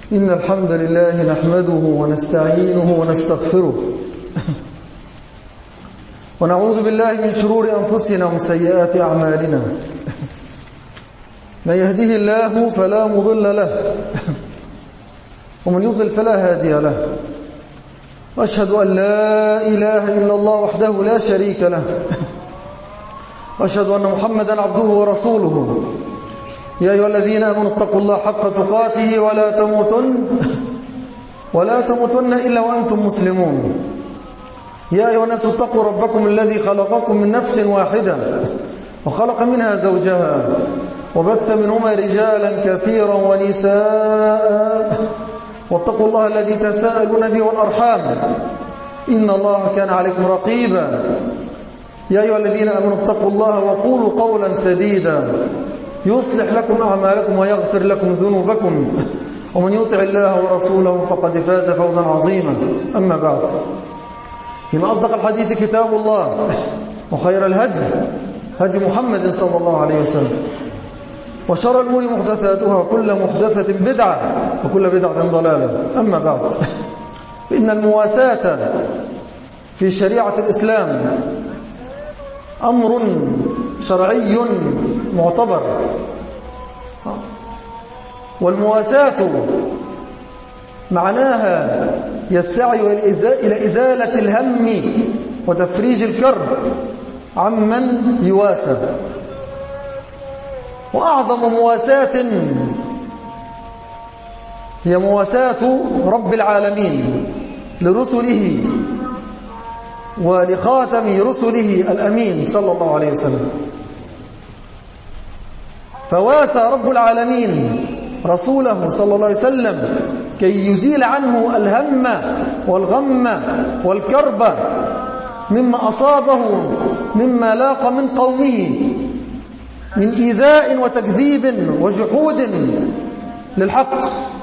إن الحمد لله نحمده ونستعينه ونستغفره ونعوذ بالله من شرور أنفسنا ومن سيئات أعمالنا. من يهده الله فلا مضل له ومن يضلل فلا هادي له، وأشهد أن لا إله إلا الله وحده لا شريك له، وأشهد أن محمدا عبده ورسوله. يا أيها الذين آمنوا اتقوا الله حق تقاته ولا تموتن إلا وأنتم مسلمون. يا أيها الناس اتقوا ربكم الذي خلقكم من نفس واحدة وخلق منها زوجها وبث منهما رجالا كثيرا ونساء، واتقوا الله الذي تساءلون به والأرحام إن الله كان عليكم رقيبا. يا أيها الذين آمنوا اتقوا الله وقولوا قولا سديدا يصلح لكم أعمالكم ويغفر لكم ذنوبكم، ومن يطع الله ورسوله فقد فاز فوزا عظيما. أما بعد، إن أصدق الحديث كتاب الله، وخير الهدي هدي محمد صلى الله عليه وسلم، وشر الأمور محدثاتها وكل محدثة بدعة وكل بدعة ضلالة. أما بعد، فإن المواساة في شريعة الإسلام أمر شرعي معتبر، والمواساة معناها يسعي إلى إزالة الهم وتفريج الكرب عمن يواسى. وأعظم مواساة هي مواساة رب العالمين لرسله ولخاتم رسله الأمين صلى الله عليه وسلم. فواسى رب العالمين رسوله صلى الله عليه وسلم كي يزيل عنه الهم والغم والكرب مما أصابه مما لاق من قومه من إيذاء وتكذيب وجحود للحق.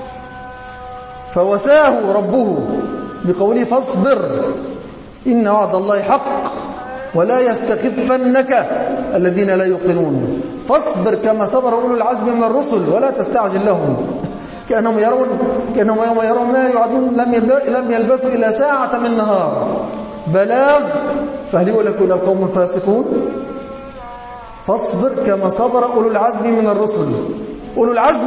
فوساه ربه بقوله: فاصبر إن وعد الله حق ولا يستخفنك الذين لا يوقنون. فاصبر كما صبر أولو العزم من الرسل ولا تستعجل لهم كأنهم يوم يرون ما يوعدون لم يلبثوا إلا ساعة من نهار بلاغ فهل يهلك إلا القوم الفاسقون. فاصبر كما صبر أولو العزم من الرسل. أولو العزم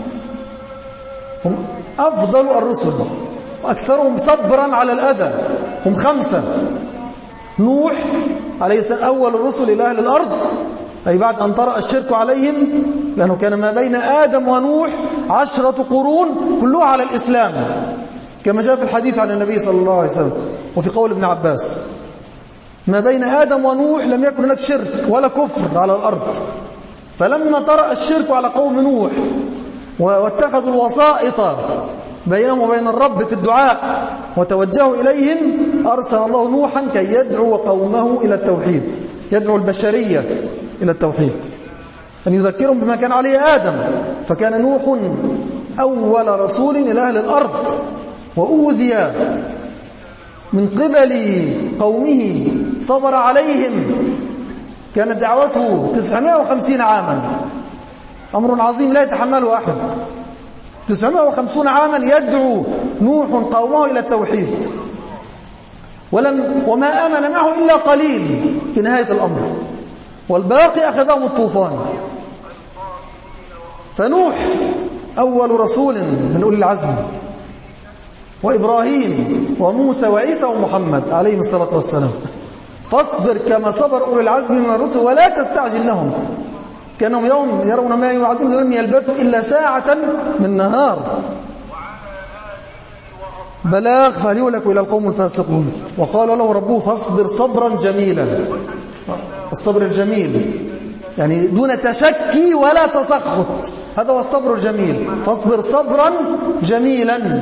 هم أفضل الرسل وأكثرهم صبرا على الأذى، هم 5. نوح عليه السلام أول الرسل إلى أهل الأرض، أي بعد أن طرأ الشرك عليهم، لأنه كان ما بين آدم ونوح 10 قرون كلها على الإسلام، كما جاء في الحديث عن النبي صلى الله عليه وسلم. وفي قول ابن عباس: ما بين آدم ونوح لم يكن هناك شرك ولا كفر على الأرض. فلما طرأ الشرك على قوم نوح واتخذوا الوسائط بينهم وبين الرب في الدعاء وتوجهوا إليهم، أرسل الله نوحا كي يدعو قومه إلى التوحيد، يدعو البشرية إلى التوحيد، أن يذكرهم بما كان عليه آدم. فكان نوح أول رسول إلى أهل الأرض، وأوذي من قبل قومه، صبر عليهم، كانت دعوته 950 عاما، أمر عظيم لا يتحمله أحد. 950 عاما يدعو نوح قومه إلى التوحيد، وما آمن معه إلا قليل في نهاية الأمر، والباقي أخذهم الطوفان. فنوح أول رسول من أولي العزم، وإبراهيم وموسى وعيسى ومحمد عليهم الصلاة والسلام. فاصبر كما صبر أولي العزم من الرسل ولا تستعجل لهم كانهم يوم يرون ما يوعدون لم يلبثوا إلا ساعة من نهار بلاغ فهل يهلك إلى القوم الفاسقون. وقال له ربه: فاصبر صبرا جميلا. الصبر الجميل يعني دون تشكي ولا تسخط، هذا هو الصبر الجميل. فاصبر صبرا جميلا.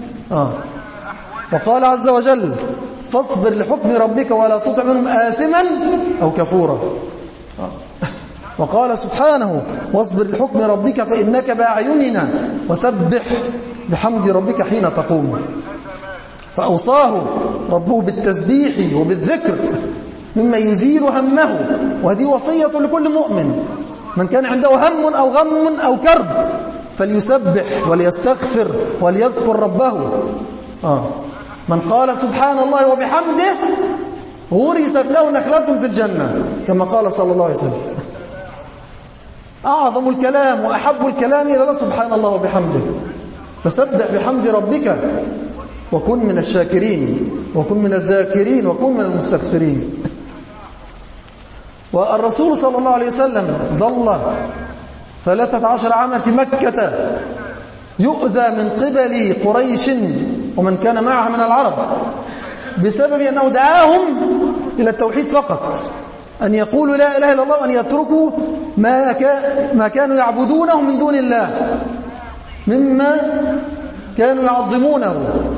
وقال عز وجل: فاصبر لحكم ربك ولا تطع منهم آثما أو كفورا. وقال سبحانه: واصبر لحكم ربك فإنك بأعيننا وسبح بحمد ربك حين تقوم. فأوصاه ربه بالتسبيح وبالذكر مما يزيل همه، وهذه وصية لكل مؤمن. من كان عنده هم أو غم أو كرب فليسبح وليستغفر وليذكر ربه. من قال سبحان الله وبحمده غرست له نخلة في الجنة كما قال صلى الله عليه وسلم. أعظم الكلام وأحب الكلام إلى الله سبحان الله وبحمده. فسبح بحمد ربك وكن من الشاكرين وكن من الذاكرين وكن من المستغفرين. والرسول صلى الله عليه وسلم ظل 13 عاما في مكة يؤذى من قبل قريش ومن كان معها من العرب بسبب أنه دعاهم إلى التوحيد فقط، أن يقولوا لا إله إلا الله وأن يتركوا ما كانوا يعبدونه من دون الله مما كانوا يعظمونه.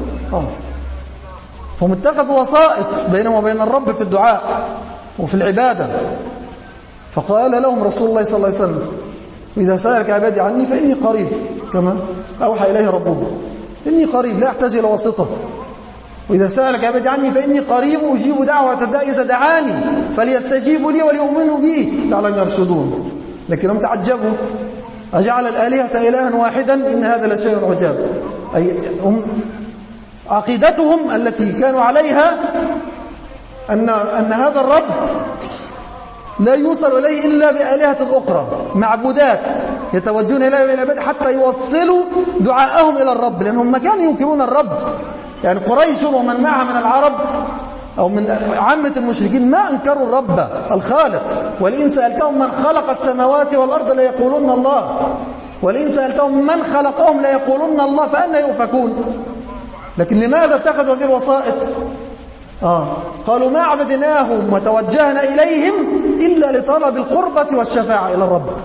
فهم اتخذوا وسائط بينهم وبين الرب في الدعاء وفي العبادة. فقال لهم رسول الله صلى الله عليه وسلم إذا سألك عبادي عني فإني قريب كما أوحى إليه ربه، إني قريب لا أحتاج إلى واسطة. وإذا سألك عبادي عني فإني قريب أجيب دعوة الداعي إذا دعاني فليستجيبوا لي وليؤمنوا بي لعلهم يرشدون. لكن هم تعجبوا أجعل الآلهة إلها واحدا إن هذا لشيء عجاب. أي هم عقيدتهم التي كانوا عليها أن هذا الرب لا يوصل إليه إلا بآلهة أخرى معبودات يتوجهون إليه بالعبادة حتى يوصلوا دعاءهم إلى الرب، لأنهم ما كانوا ينكرون الرب. يعني قريش ومن معها من العرب أو من عامة المشركين ما أنكروا الرب الخالق. ولئن سألتهم من خلق السماوات والأرض ليقولون الله، ولئن سألتهم من خلقهم ليقولون الله، فأنا يؤفكون. لكن لماذا اتخذوا هذه الوسائط؟ قالوا ما عبدناهم وتوجهنا إليهم إلا لطلب القربة والشفاعة إلى الرب.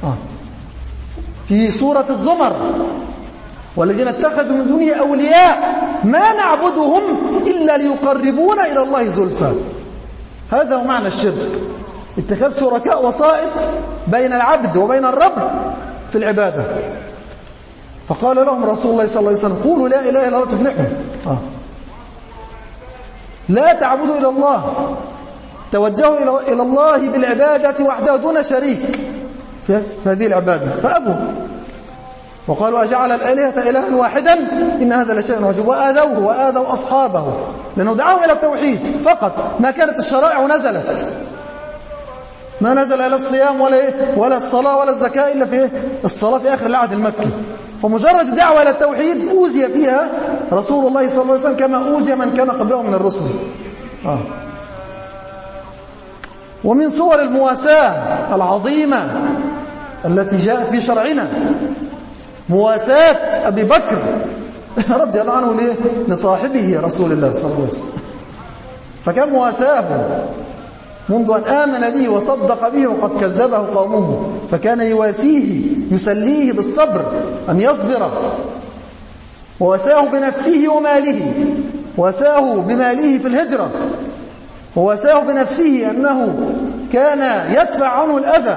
في سورة الزمر والذين اتخذوا من دونه أولياء ما نعبدهم إلا ليقربونا إلى الله زلفى. هذا هو معنى الشرك، اتخاذ شركاء وسائط بين العبد وبين الرب في العبادة. فقال لهم رسول الله صلى الله عليه وسلم قولوا لا إله إلا الله تفلحوا. لا تعبدوا إلى الله، توجهوا إلى الله بالعبادة وحده دون شريك في هذه العبادة، فأبوا وقالوا أجعل الآلهة إلها واحدا إن هذا لشيء عجيب. وآذوه وآذوا أصحابه لأنه دعاهم إلى التوحيد فقط. ما كانت الشرائع نزلت، ما نزل إلى الصيام ولا الصلاة ولا الزكاة إلا في الصلاة في آخر العهد المكي. فمجرد الدعوة إلى التوحيد أوذي فيها رسول الله صلى الله عليه وسلم كما أوذي من كان قبله من الرسل. ومن صور المواساة العظيمة التي جاءت في شرعنا مواساة أبي بكر رضي الله عنه لصاحبه رسول الله صلى الله عليه وسلم. فكان مواساه منذ أن آمن به وصدق به وقد كذبه قومه، فكان يواسيه يسليه بالصبر أن يصبر. وواساه بنفسه وماله، واساه بماله في الهجرة، وواساه بنفسه أنه كان يدفع عنه الأذى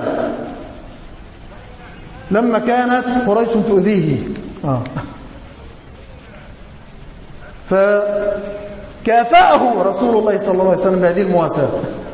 لما كانت قريش تؤذيه. فكافأه رسول الله صلى الله عليه وسلم بهذه المواساة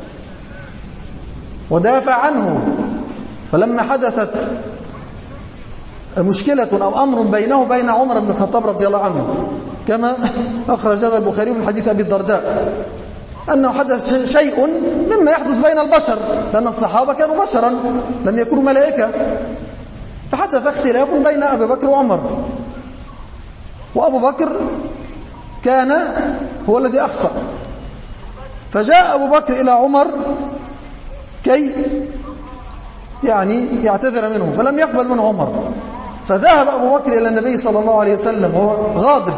ودافع عنه. فلما حدثت مشكلة أو أمر بينه وبين عمر بن الخطاب رضي الله عنه كما أخرج هذا البخاري من حديث أبي الدرداء أنه حدث شيء مما يحدث بين البشر، لأن الصحابة كانوا بشرا لم يكونوا ملائكة. فحدث اختلاف بين أبي بكر وعمر، وأبو بكر كان هو الذي أخطأ. فجاء أبو بكر إلى عمر كي يعني يعتذر منه، فلم يقبل منه عمر. فذهب أبو بكر إلى النبي صلى الله عليه وسلم وهو غاضب،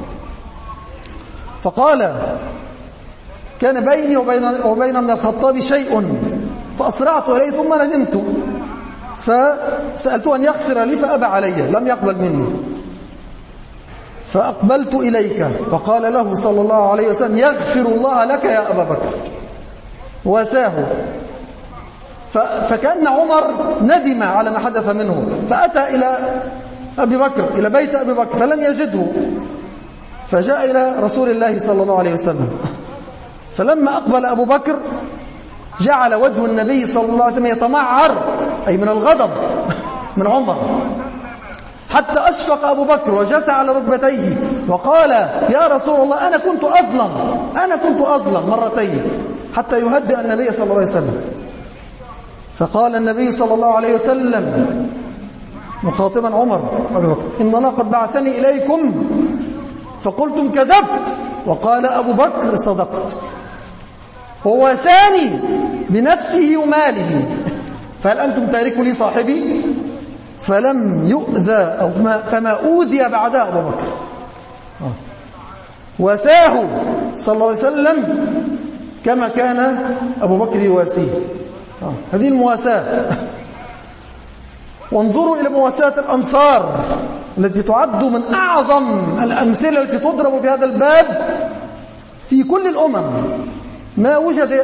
فقال كان بيني وبين ابن الخطاب شيء فأسرعت إليه ثم ندمت فسألته أن يغفر لي فأبى علي، لم يقبل مني. فأقبلت إليك فقال له صلى الله عليه وسلم يغفر الله لك يا أبا بكر، واساه. فكأن عمر ندم على ما حدث منه، فأتى إلى أبي بكر إلى بيت أبي بكر فلم يجده، فجاء إلى رسول الله صلى الله عليه وسلم. فلما أقبل أبو بكر جعل وجه النبي صلى الله عليه وسلم يتمعر، أي من الغضب من عمر. حتى أشفق أبو بكر وجثى على ركبتيه وقال يا رسول الله أنا كنت أظلم مرتين، حتى يهدئ النبي صلى الله عليه وسلم. فقال النبي صلى الله عليه وسلم مخاطبا عمر أبي بكر إن الله قد بعثني إليكم فقلتم كذبت، وقال أبو بكر صدقت، وواساني بنفسه وماله، فهل أنتم تاركوا لي صاحبي؟ فلم يؤذى أو فما أوذي بعدها أبو بكر. واساه صلى الله عليه وسلم كما كان أبو بكر يواسيه. هذه المواساة. وانظروا إلى مواساة الأنصار التي تعد من أعظم الأمثلة التي تضرب في هذا الباب في كل الأمم. ما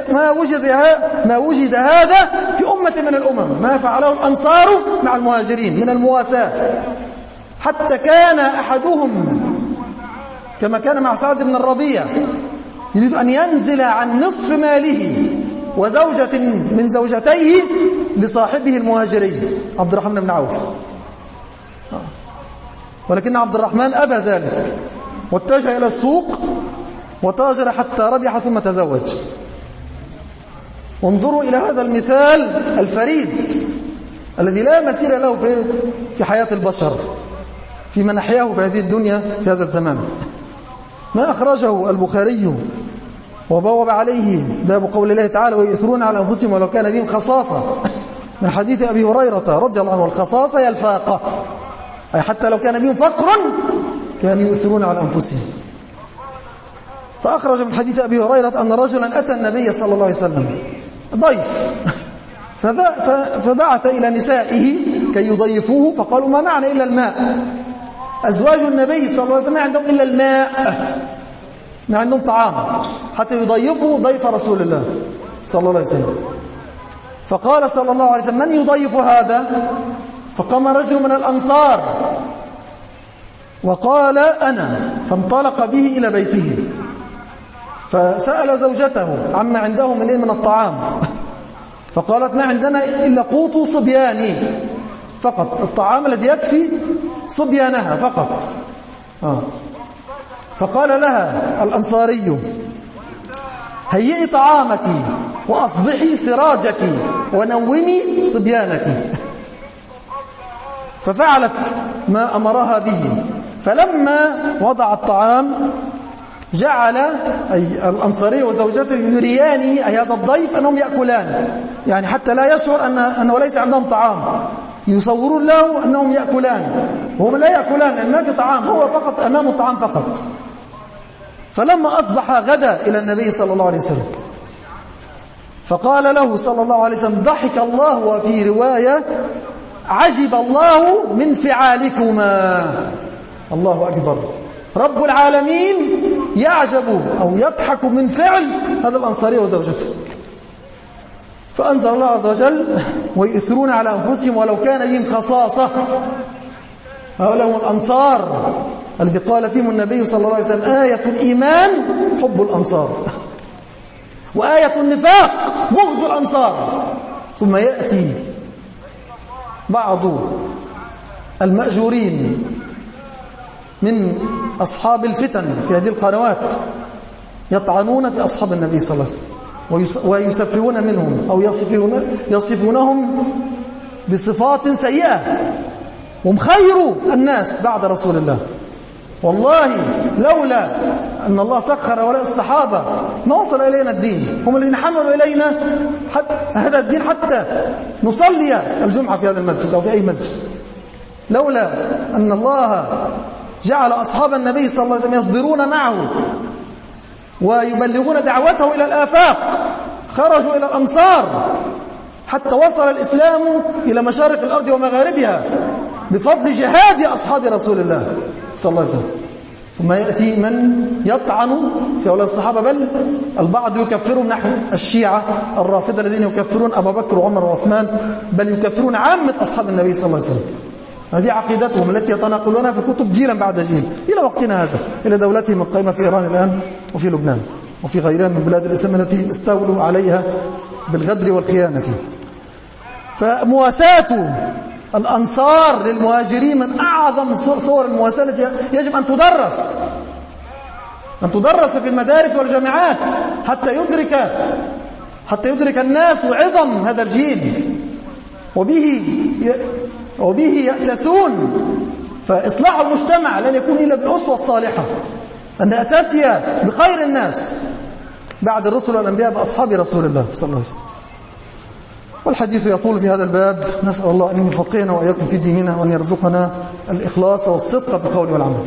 وجد هذا في أمة من الأمم، ما فعله الأنصار مع المهاجرين من المواساة. حتى كان أحدهم كما كان مع سعد بن الربيع يريد أن ينزل عن نصف ماله وزوجة من زوجتيه لصاحبه المهاجري عبد الرحمن بن عوف، ولكن عبد الرحمن أبى ذلك واتجه إلى السوق وتاجر حتى ربح ثم تزوج. وانظروا إلى هذا المثال الفريد الذي لا مثيل له في حياة البشر في من أحياه في هذه الدنيا في هذا الزمان. ما أخرجه البخاري وبوب عليه باب قول الله تعالى ويؤثرون على أنفسهم ولو كان بهم خصاصة، من حديث أبي هريرة رضي الله عنه والخصاصة هي الفاقة، أي حتى لو كان بهم فقر كانوا يؤثرون على أنفسهم. فأخرج من حديث أبي هريرة أن رجلا أتى النبي صلى الله عليه وسلم ضيف، فبعث إلى نسائه كي يضيفوه، فقالوا ما معنا إلا الماء. أزواج النبي صلى الله عليه وسلم ما عندهم إلا الماء، ما عندهم طعام حتى يضيفوا ضيف رسول الله صلى الله عليه وسلم. فقال صلى الله عليه وسلم من يضيف هذا؟ فقام رجل من الأنصار وقال أنا، فانطلق به إلى بيته فسأل زوجته عما عنده من الطعام، فقالت ما عندنا إلا قوت صبياني فقط، الطعام الذي يكفي صبيانها فقط. فقال لها الأنصاري هيئي طعامك وأصبحي سراجك ونومي صبيانك. ففعلت ما أمرها به، فلما وضع الطعام جعل أي الأنصاري وزوجته يريانه أي هذا الضيف أنهم يأكلان، يعني حتى لا يشعر أنه ليس عندهم طعام، يصورون له أنهم يأكلان وهم لا يأكلان لأن ما في طعام، هو فقط أمامه طعام فقط. فلما أصبح غدا إلى النبي صلى الله عليه وسلم فقال له صلى الله عليه وسلم ضحك الله، وفي رواية عجب الله من فعالكما. الله أكبر، رب العالمين يعجب أو يضحك من فعل هذا الأنصاري وزوجته. فأنزل الله عز وجل ويؤثرون على أنفسهم ولو كان بهم خصاصة. هؤلاء هم الأنصار الذي قال فيهم النبي صلى الله عليه وسلم آية الإيمان حب الأنصار وآية النفاق بغض الأنصار. ثم يأتي بعض المأجورين من أصحاب الفتن في هذه القنوات يطعنون في أصحاب النبي صلى الله عليه وسلم ويسفهون منهم أو يصفونهم بصفات سيئة، هم خير الناس بعد رسول الله. والله لولا أن الله سخر ولاء الصحابة ما وصل إلينا الدين، هم الذين حملوا إلينا هذا الدين حتى نصلي الجمعة في هذا المسجد أو في أي مسجد. لولا أن الله جعل أصحاب النبي صلى الله عليه وسلم يصبرون معه ويبلغون دعوته إلى الآفاق، خرجوا إلى الأمصار حتى وصل الإسلام إلى مشارق الأرض ومغاربها بفضل جهاد أصحاب رسول الله صلى الله عليه وسلم. ثم يأتي من يطعن في أولاد الصحابة، بل البعض يكفرون نحو الشيعة الرافضة الذين يكفرون أبا بكر وعمر وعثمان، بل يكفرون عامة أصحاب النبي صلى الله عليه وسلم. هذه عقيدتهم التي يتناقلونها في الكتب جيلا بعد جيل إلى وقتنا هذا، إلى دولتهم القائمة في إيران الآن وفي لبنان وفي غيرها من بلاد الإسلام التي استولوا عليها بالغدر والخيانة. فمواساة الأنصار للمهاجرين من أعظم صور المواساة التي يجب أن تدرس في المدارس والجامعات حتى يدرك الناس عظم هذا الجيل وبه يأتسون. فإصلاح المجتمع لن يكون إلا بالأسوة الصالحة، أن نأتسي بخير الناس بعد الرسل والأنبياء بأصحاب رسول الله صلى الله عليه وسلم. والحديث يطول في هذا الباب، نسأل الله أن يفقهنا وإياكم في ديننا وأن يرزقنا الإخلاص والصدق في القول والعمل.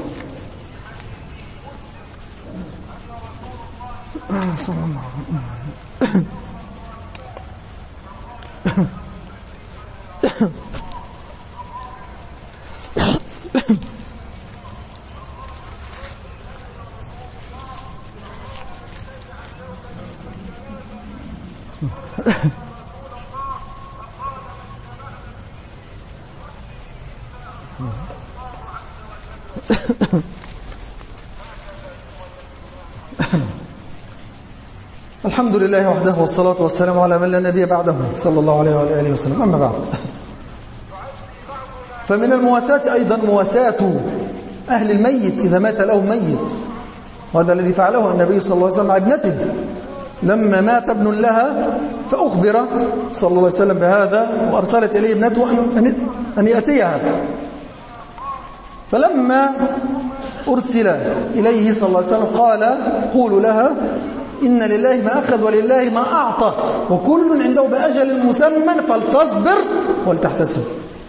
الحمد لله وحده والصلاة والسلام على من لا نبي بعده صلى الله عليه وعلى آله وسلم. أما بعد، فمن المواساة أيضا مواساة أهل الميت إذا مات له ميت، وهذا الذي فعله النبي صلى الله عليه وسلم مع ابنته لما مات ابن لها، فأخبر صلى الله عليه وسلم بهذا وأرسلت إليه ابنته أن يأتيها. فلما أرسل إليه صلى الله عليه وسلم قال: قولوا لها إن لله ما أخذ ولله ما أعطى وكل عنده بأجل مسمى فلتصبر ولتحتسب.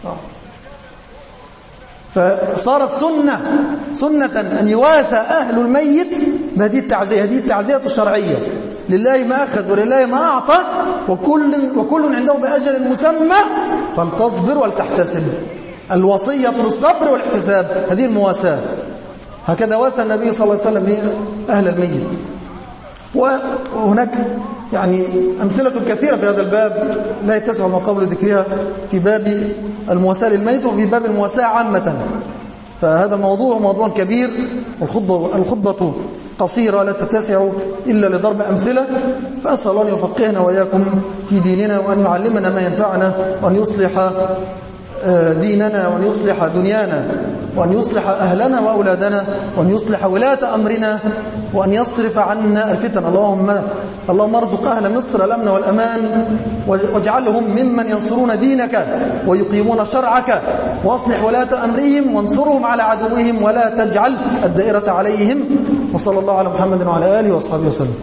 فصارت سنة أن يواسى أهل الميت بهذه التعزية. هذه التعزية الشرعية: لله ما أخذ ولله ما أعطى وكل عنده بأجل مسمى فلتصبر ولتحتسب. الوصية بالصبر والاحتساب، هذه المواساة. هكذا واسى النبي صلى الله عليه وسلم أهل الميت. وهناك يعني أمثلة كثيرة في هذا الباب لا يتسع المقام لذكرها في باب المواساة للميت وفي باب المواساة عامة. فهذا الموضوع موضوع كبير، والخطبة قصيرة لا تتسع إلا لضرب أمثلة. فأسأل الله أن يفقهنا وإياكم في ديننا وأن يعلمنا ما ينفعنا وأن يصلح ديننا وأن يصلح دنيانا وأن يصلح أهلنا وأولادنا وأن يصلح ولاة أمرنا وأن يصرف عنا الفتن. اللهم ارزق أهل مصر الأمن والأمان واجعلهم ممن ينصرون دينك ويقيمون شرعك، وأصلح ولاة أمرهم وانصرهم على عدوهم ولا تجعل الدائرة عليهم. وصلى الله على محمد وعلى آله وأصحابه وسلم.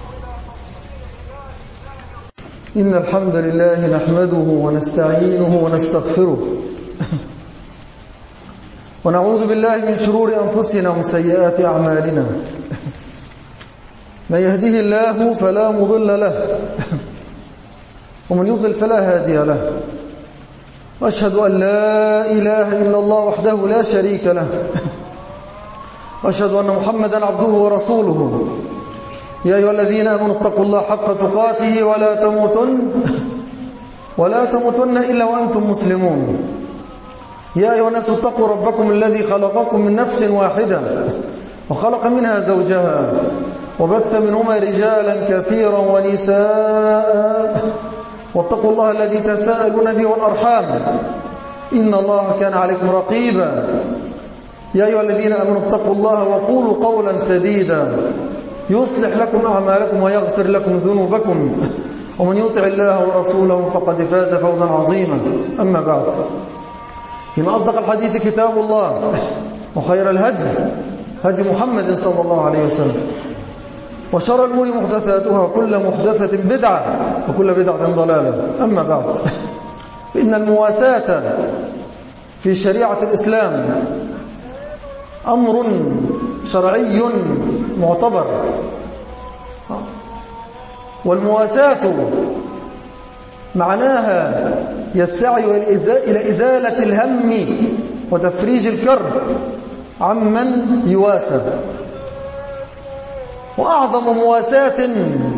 إن الحمد لله نحمده ونستعينه ونستغفره ونعوذ بالله من شرور أنفسنا ومن سيئات أعمالنا. من يهده الله فلا مضل له ومن يضلل فلا هادي له. وأشهد أن لا إله إلا الله وحده لا شريك له، وأشهد أن محمدا عبده ورسوله. يا أيها الذين آمنوا اتقوا الله حق تقاته ولا تموتن إلا وأنتم مسلمون. يا أيها الناس اتقوا ربكم الذي خلقكم من نفس واحدة وخلق منها زوجها وبث منهما رجالا كثيرا ونساء، واتقوا الله الذي تساءلون به والأرحام إن الله كان عليكم رقيبا. يا أيها الذين آمنوا اتقوا الله وقولوا قولا سديدا يصلح لكم أعمالكم ويغفر لكم ذنوبكم، ومن يطع الله ورسوله فقد فاز فوزا عظيما. أما بعد، إن أصدق الحديث كتاب الله، وخير الهدي هدي محمد صلى الله عليه وسلم، وشر الأمور محدثاتها وكل محدثة بدعة وكل بدعة ضلالة. أما بعد، فإن المواساة في شريعة الإسلام أمر شرعي معتبر، والمواساة معناها يسعي إلى إزالة الهم وتفريج الكرب عمن يواسى. وأعظم مواساة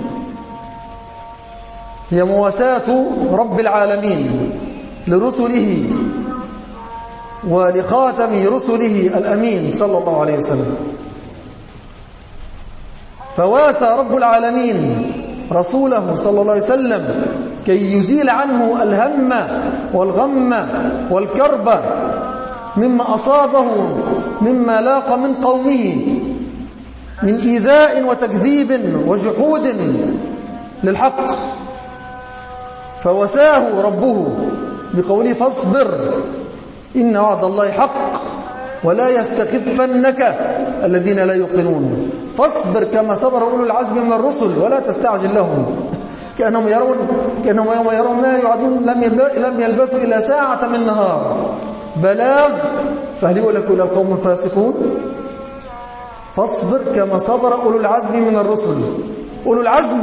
هي مواساة رب العالمين لرسله ولخاتم رسله الأمين صلى الله عليه وسلم. فواسى رب العالمين رسوله صلى الله عليه وسلم كي يزيل عنه الهم والغم والكرب مما أصابه مما لاق من قومه من إيذاء وتكذيب وجحود للحق، فوساه ربه بقوله فاصبر إن وعد الله حق ولا يستخفنك الذين لا يوقنون. فاصبر كما صبر أولو العزم من الرسل ولا تستعجل لهم كأنهم يوم يرون ما يوعدون لم يلبثوا إلا ساعة من نهار بلاغ فهل يهلك إلا القوم الفاسقون. فاصبر كما صبر أولو العزم من الرسل. أولو العزم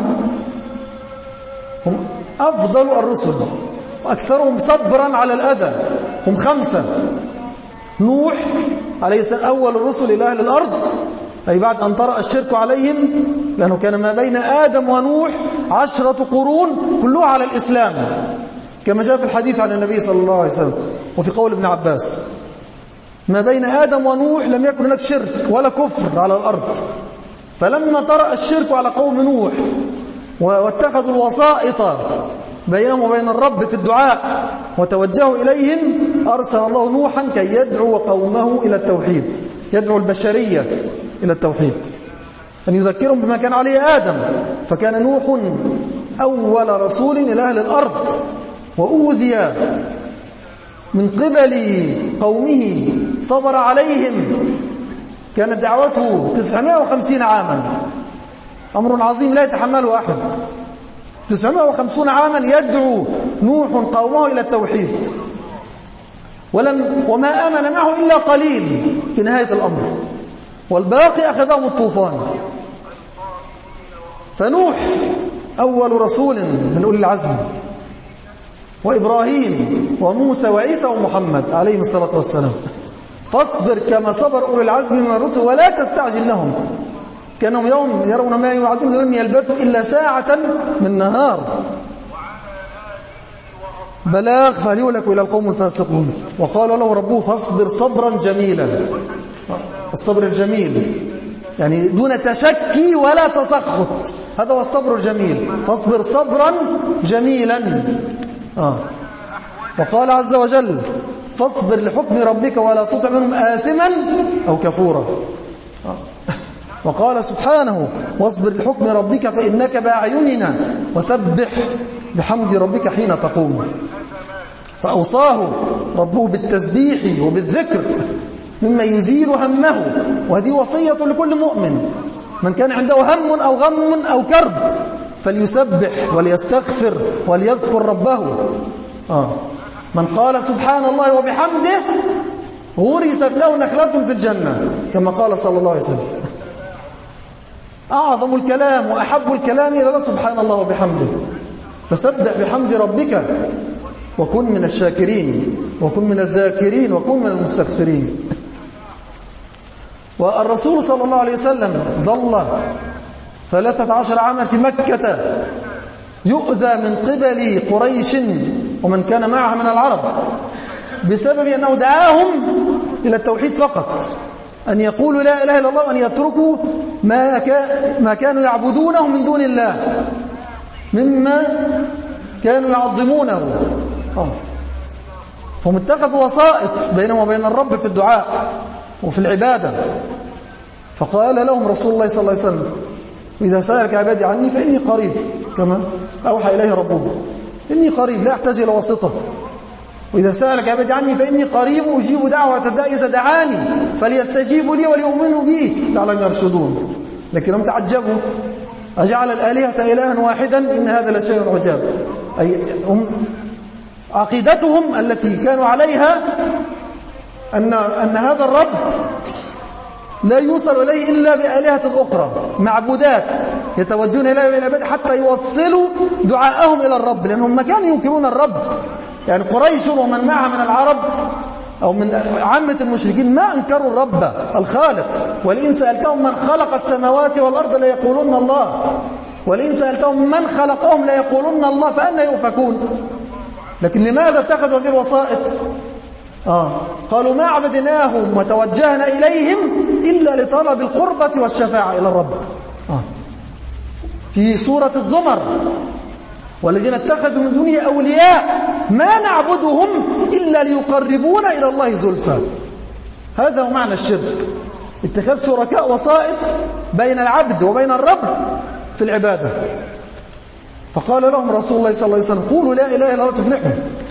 هم أفضل الرسل وأكثرهم صبرا على الأذى، هم 5. نوح عليه السلام أول الرسل إلى أهل الأرض، أي بعد أن طرأ الشرك عليهم، لأنه كان ما بين آدم ونوح 10 قرون كلها على الإسلام، كما جاء في الحديث عن النبي صلى الله عليه وسلم وفي قول ابن عباس ما بين آدم ونوح لم يكن هناك شرك ولا كفر على الأرض. فلما طرأ الشرك على قوم نوح واتخذوا الوسائط بينهم وبين الرب في الدعاء وتوجهوا إليهم، أرسل الله نوحا كي يدعو قومه إلى التوحيد، يدعو البشرية إلى التوحيد، أن يذكرهم بما كان عليه آدم. فكان نوح أول رسول إلى أهل الأرض، وأوذي من قبل قومه صبر عليهم، كانت دعوته 950 عاما، أمر عظيم لا يتحمله أحد. 950 عاما يدعو نوح قومه إلى التوحيد، وما آمن معه إلا قليل في نهاية الأمر، والباقي أخذهم الطوفان. فنوح أول رسول من أولي العزم، وإبراهيم وموسى وعيسى ومحمد عليهم الصلاة والسلام. فاصبر كما صبر أولي العزم من الرسل ولا تستعجل لهم كانهم يوم يرون ما يوعدون لم يلبثوا إلا ساعة من نهار بلاغ فهل يهلك إلى القوم الفاسقون. وقال له ربه فاصبر صبرا جميلا. الصبر الجميل يعني دون تشكي ولا تسخط، هذا هو الصبر الجميل. فاصبر صبرا جميلا. وقال عز وجل فاصبر لحكم ربك ولا تطع منهم آثما أو كفورا. وقال سبحانه واصبر لحكم ربك فإنك بأعيننا وسبح بحمد ربك حين تقوم. فأوصاه ربه بالتسبيح وبالذكر مما يزيل همه، وهذه وصية لكل مؤمن. من كان عنده هم أو غم أو كرب فليسبح وليستغفر وليذكر ربه. من قال سبحان الله وبحمده غرست له نخلة في الجنة، كما قال صلى الله عليه وسلم. أعظم الكلام وأحب الكلام إلى الله سبحان الله وبحمده. فسبح بحمد ربك وكن من الشاكرين وكن من الذاكرين وكن من المستغفرين. والرسول صلى الله عليه وسلم ظل 13 عاما في مكة يؤذى من قبل قريش ومن كان معها من العرب بسبب أنه دعاهم إلى التوحيد فقط، أن يقولوا لا إله إلا الله وأن يتركوا ما كانوا يعبدونه من دون الله مما كانوا يعظمونه. فهم اتخذوا وسائط بينهم وبين الرب في الدعاء وفي العبادة. فقال لهم رسول الله صلى الله عليه وسلم وإذا سألك عبادي عني فإني قريب، كما أوحى إليه ربه إني قريب لا أحتاج إلى واسطة. وإذا سألك عبادي عني فإني قريب أجيب دعوة الداعي إذا دعاني فليستجيبوا لي وليؤمنوا بي لعلهم يرشدون. لكنهم تعجبوا أجعل الآلهة إلها واحدا إن هذا لشيء عجاب. أي هم عقيدتهم التي كانوا عليها أن هذا الرب لا يوصل إليه إلا بآلهة أخرى، معبودات يتوجهون إليه بالعبادة حتى يوصلوا دعاءهم إلى الرب، لأنهم ما كانوا ينكرون الرب. يعني قريش ومن معها من العرب أو من عامة المشركين ما أنكروا الرب الخالق. ولئن سألتهم من خلق السماوات والأرض ليقولون الله، ولئن سألتهم من خلقهم ليقولون الله، فأنا يؤفكون. لكن لماذا اتخذوا هذه الوسائط؟ قالوا ما عبدناهم وتوجهنا إليهم إلا لطلب القربة والشفاعة إلى الرب. في سورة الزمر والذين اتخذوا من دونه أولياء ما نعبدهم إلا ليقربونا إلى الله زلفى. هذا هو معنى الشرك، اتخاذ شركاء وسائط بين العبد وبين الرب في العبادة. فقال لهم رسول الله صلى الله عليه وسلم قولوا لا إله إلا الله تفلحوا.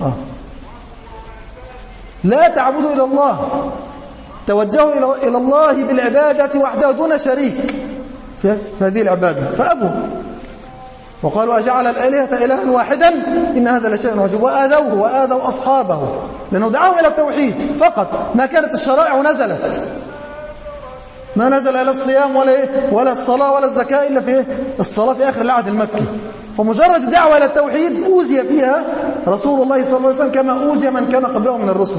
لا تعبدوا إلى الله، توجهوا إلى الله بالعبادة وحده دون شريك في هذه العبادة، فأبوا وقالوا أجعل الآلهة إلها واحدا إن هذا لشيء عجيب، وآذوه وآذوا أصحابه لأنه دعاهم إلى التوحيد فقط. ما كانت الشرائع نزلت، ما نزل إلى الصيام ولا الصلاة ولا الزكاة إلا في الصلاة في آخر العهد المكي. فمجرد دعوة إلى التوحيد أوذي فيها رسول الله صلى الله عليه وسلم كما أوذي من كان قبله من الرسل.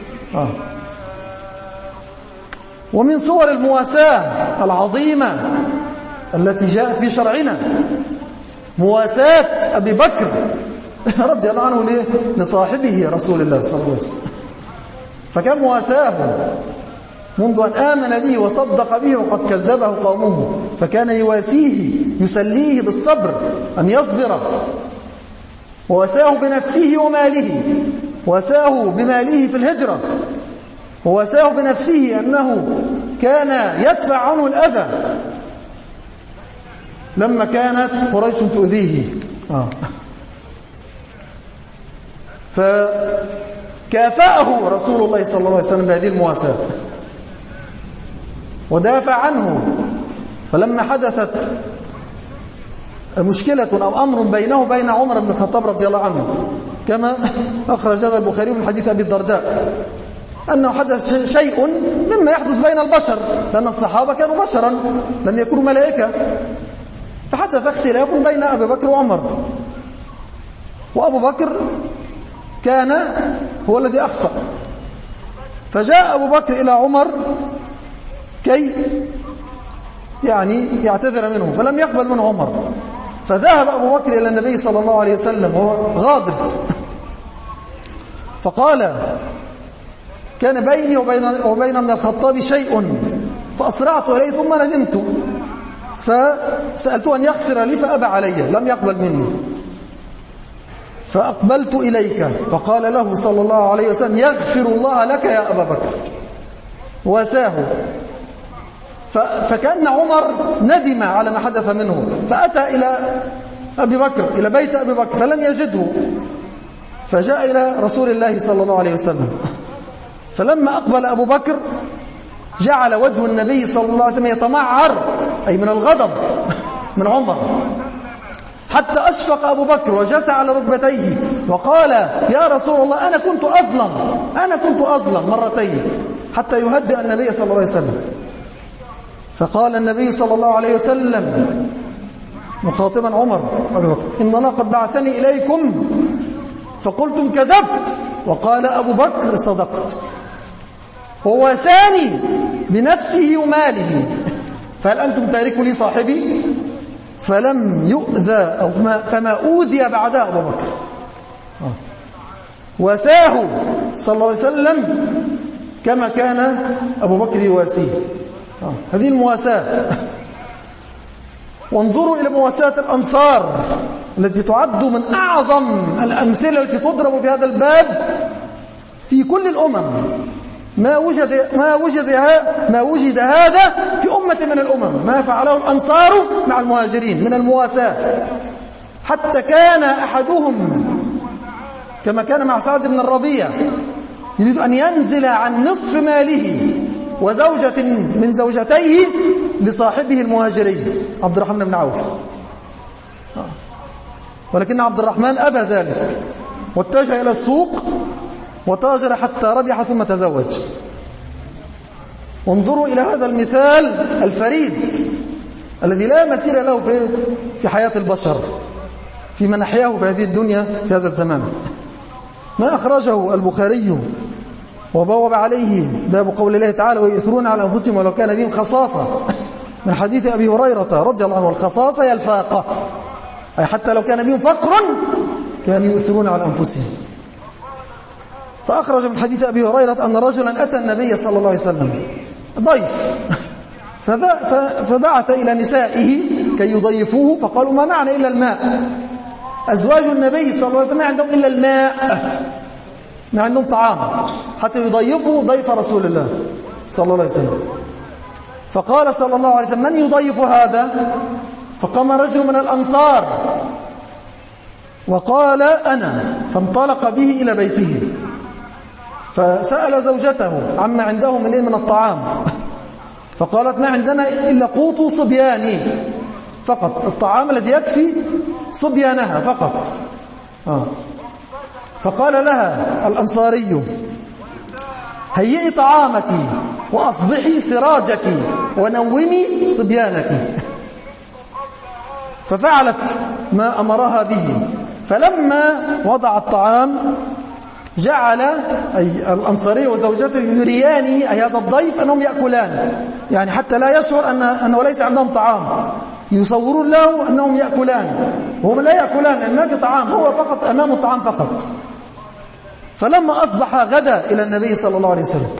ومن صور المواساة العظيمة التي جاءت في شرعنا مواساة أبي بكر رضي الله عنه لصاحبه رسول الله صلى الله عليه وسلم. فكان مواساه منذ أن آمن به وصدق به وقد كذبه قومه، فكان يواسيه يسليه بالصبر أن يصبر. وواساه بنفسه وماله، واساه بماله في الهجرة، وواساه بنفسه أنه كان يدفع عنه الأذى لما كانت قريش تؤذيه. فكافأه رسول الله صلى الله عليه وسلم بهذه المواساة ودافع عنه. فلما حدثت مشكلة أو أمر بينه وبين عمر بن الخطاب رضي الله عنه كما أخرج هذا البخاري من حديث أبي الدرداء أنه حدث شيء مما يحدث بين البشر، لأن الصحابة كانوا بشرا لم يكونوا ملائكة، فحدث اختلاف بين أبي بكر وعمر، وأبو بكر كان هو الذي أخطأ. فجاء أبو بكر إلى عمر كي يعني يعتذر منه، فلم يقبل منه عمر. فذهب أبو بكر إلى النبي صلى الله عليه وسلم وهو غاضب، فقال كان بيني وبين ابن الخطاب شيء فأسرعت إليه ثم ندمت، فسألته أن يغفر لي فأبى علي، لم يقبل مني. فأقبلت إليك فقال له صلى الله عليه وسلم يغفر الله لك يا أبا بكر، واساه. فكأن عمر ندم على ما حدث منه، فأتى إلى أبي بكر إلى بيت أبي بكر فلم يجده، فجاء إلى رسول الله صلى الله عليه وسلم. فلما أقبل أبو بكر جعل وجه النبي صلى الله عليه وسلم يتمعر، أي من الغضب من عمر، حتى أشفق أبو بكر وجثى على ركبتيه وقال يا رسول الله أنا كنت أظلم مرتين، حتى يهدئ النبي صلى الله عليه وسلم. فقال النبي صلى الله عليه وسلم مخاطبا عمر أبي بكر إن الله قد بعثني إليكم فقلتم كذبت، وقال أبو بكر صدقت، وواساني بنفسه وماله، فهل أنتم تاركوا لي صاحبي؟ فلم يؤذى أو فما أوذي بعدها أبو بكر. واساه صلى الله عليه وسلم كما كان أبو بكر يواسيه. هذه المواساة. وانظروا إلى مواساة الأنصار التي تعد من أعظم الأمثلة التي تضرب في هذا الباب في كل الأمم. ما وجد هذا في أمة من الأمم، ما فعله الأنصار مع المهاجرين من المواساة. حتى كان أحدهم كما كان مع سعد بن الربيع يريد أن ينزل عن نصف ماله وزوجة من زوجتيه لصاحبه المهاجري عبد الرحمن بن عوف، ولكن عبد الرحمن أبى ذلك واتجه إلى السوق وتاجر حتى ربح ثم تزوج. وانظروا إلى هذا المثال الفريد الذي لا مثيل له في حياة البشر في من أحياه في هذه الدنيا في هذا الزمان. ما أخرجه البخاري وبوب عليه باب قول الله تعالى ويؤثرون على أنفسهم ولو كان بهم خصاصة، من حديث أبي هريرة رضي الله عنه والخصاصة هي الفاقة، أي حتى لو كان بهم فقر كانوا يؤثرون على أنفسهم. فأخرج من حديث أبي هريرة أن رجلا أتى النبي صلى الله عليه وسلم ضيف، فبعث إلى نسائه كي يضيفوه، فقالوا ما معنا إلا الماء، أزواج النبي صلى الله عليه وسلم ما عندهم إلا الماء، ما عندهم طعام حتى يضيفوا ضيف رسول الله صلى الله عليه وسلم. فقال صلى الله عليه وسلم: من يضيف هذا؟ فقام رجل من الأنصار وقال: أنا. فانطلق به إلى بيته فسأل زوجته عما عنده من الطعام، فقالت: ما عندنا إلا قوت صبياني فقط، الطعام الذي يكفي صبيانها فقط. فقال لها الأنصاري: هيئي طعامك وأصبحي سراجك ونومي صبيانك. ففعلت ما أمرها به، فلما وضع الطعام جعل أي الأنصاري وزوجته يريانه أي هذا الضيف أنهم يأكلان، يعني حتى لا يشعر أنه ليس عندهم طعام، يصورون له أنهم يأكلان وهم لا يأكلان لأن ما في طعام، هو فقط أمامه الطعام فقط. فلما أصبح غدا إلى النبي صلى الله عليه وسلم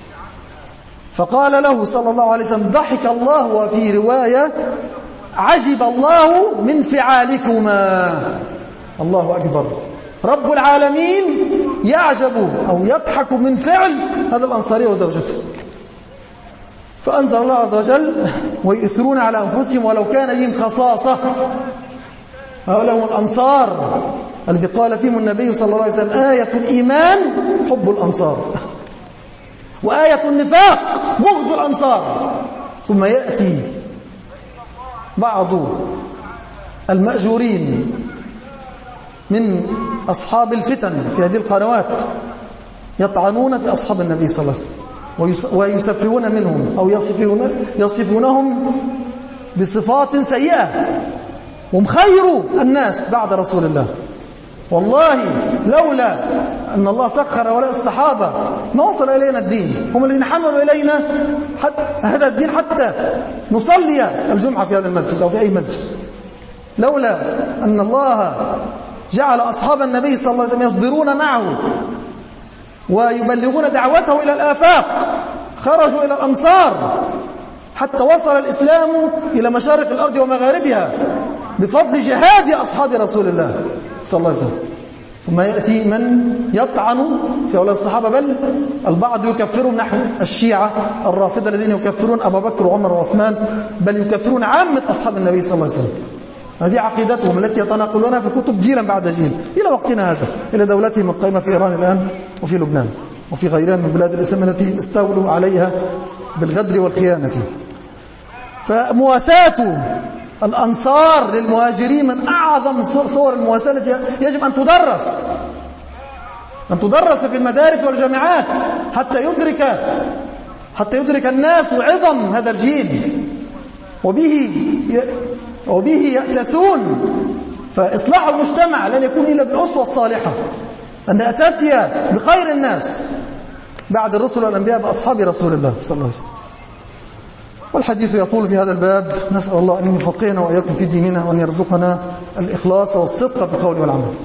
فقال له صلى الله عليه وسلم: ضحك الله، وفي رواية: عجب الله من فعالكما. الله أكبر، رب العالمين يعجب أو يضحك من فعل هذا الأنصاري وزوجته. فأنزل الله عز وجل: ويؤثرون على أنفسهم ولو كان بهم خصاصة. هؤلاء هم الأنصار الذي قال فيهم النبي صلى الله عليه وسلم: آية الإيمان حب الأنصار، وآية النفاق بغض الأنصار. ثم يأتي بعض المأجورين من أصحاب الفتن في هذه القنوات يطعنون في أصحاب النبي صلى الله عليه وسلم ويسفهون منهم أو يصفونهم بصفات سيئة، هم خير الناس بعد رسول الله. والله لولا أن الله سخر هؤلاء الصحابة ما وصل إلينا الدين، هم الذين حملوا إلينا هذا الدين حتى نصلي الجمعة في هذا المسجد أو في أي مسجد. لولا أن الله جعل أصحاب النبي صلى الله عليه وسلم يصبرون معه ويبلغون دعوته إلى الآفاق، خرجوا إلى الأمصار حتى وصل الإسلام إلى مشارق الأرض ومغاربها بفضل جهاد أصحاب رسول الله صلى الله عليه وسلم. ثم يأتي من يطعن في أولاد الصحابة، بل البعض يكفرهم نحو الشيعة الرافضة الذين يكفرون أبا بكر وعمر وعثمان، بل يكفرون عامة أصحاب النبي صلى الله عليه وسلم. هذه عقيدتهم التي يتناقلونها في الكتب جيلا بعد جيل إلى وقتنا هذا، إلى دولتهم القائمة في إيران الآن وفي لبنان وفي غيرها من بلاد الإسلام التي استولوا عليها بالغدر والخيانة. فمواساة الأنصار للمهاجرين من أعظم صور المواساة التي يجب أن تدرس في المدارس والجامعات حتى يدرك الناس عظم هذا الجيل وبه يأتسون. فإصلاح المجتمع لن يكون إلا بالأسوة الصالحة، أن نأتسي بخير الناس بعد الرسل والأنبياء بأصحاب رسول الله صلى الله عليه وسلم. والحديث يطول في هذا الباب، نسأل الله أن يفقهنا وإياكم في ديننا وأن يرزقنا الإخلاص والصدق في القول والعمل.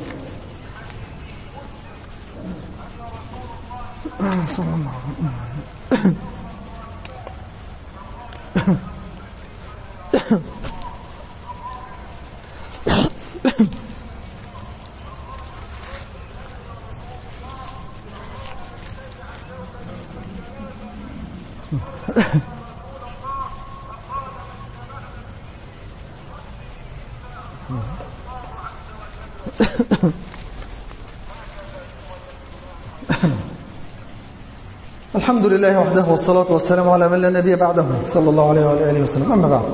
الحمد لله وحده والصلاة والسلام على من لا نبي بعده صلى الله عليه وآله وسلم. أما بعد،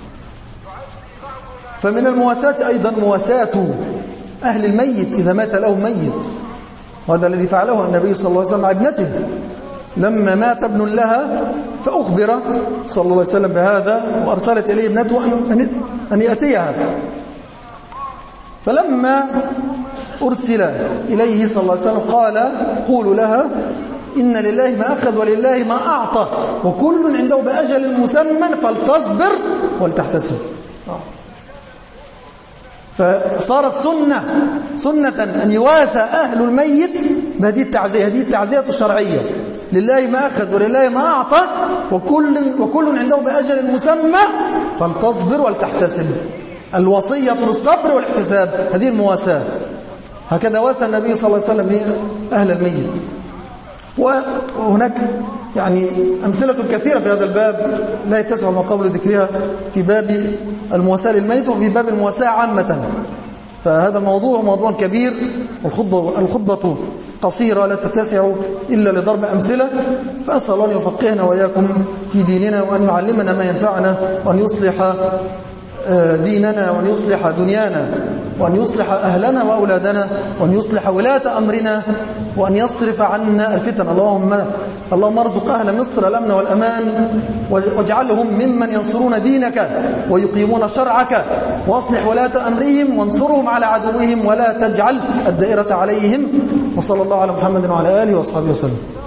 فمن المواساة أيضا مواساة أهل الميت إذا مات له ميت، وهذا الذي فعله النبي صلى الله عليه وسلم مع ابنته لما مات ابن لها، فأخبر صلى الله عليه وسلم بهذا وأرسلت إليه ابنته أن يأتيها. فلما أرسل إليه صلى الله عليه وسلم قال: قولوا لها إن لله ما أخذ ولله ما أعطى وكل عنده بأجل مسمى فلتصبر ولتحتسب. فصارت سنة أن يواسى أهل الميت بهذه التعزية، هذه التعزية الشرعية: لله ما أخذ ولله ما أعطى وكل عنده بأجل مسمى فلتصبر ولتحتسب. الوصية بالصبر والاحتساب، هذه المواساة. هكذا واسى النبي صلى الله عليه وسلم أهل الميت. وهناك يعني أمثلة كثيرة في هذا الباب لا يتسع مقام ذكرها في باب المواساة للميت وفي باب المواساة عامة. فهذا موضوع كبير، والخطبة قصيرة لا تتسع إلا لضرب أمثلة. فأسأل الله أن يفقهنا وإياكم في ديننا، وأن يعلمنا ما ينفعنا، وأن يصلح ديننا، وأن يصلح دنيانا، وأن يصلح أهلنا وأولادنا، وأن يصلح ولاة أمرنا، وأن يصرف عنا الفتن. اللهم ارزق أهل مصر الأمن والأمان، واجعلهم ممن ينصرون دينك ويقيمون شرعك، وأصلح ولاة أمرهم وانصرهم على عدوهم، ولا تجعل الدائرة عليهم. وصلى الله على محمد وعلى آله وأصحابه وسلم.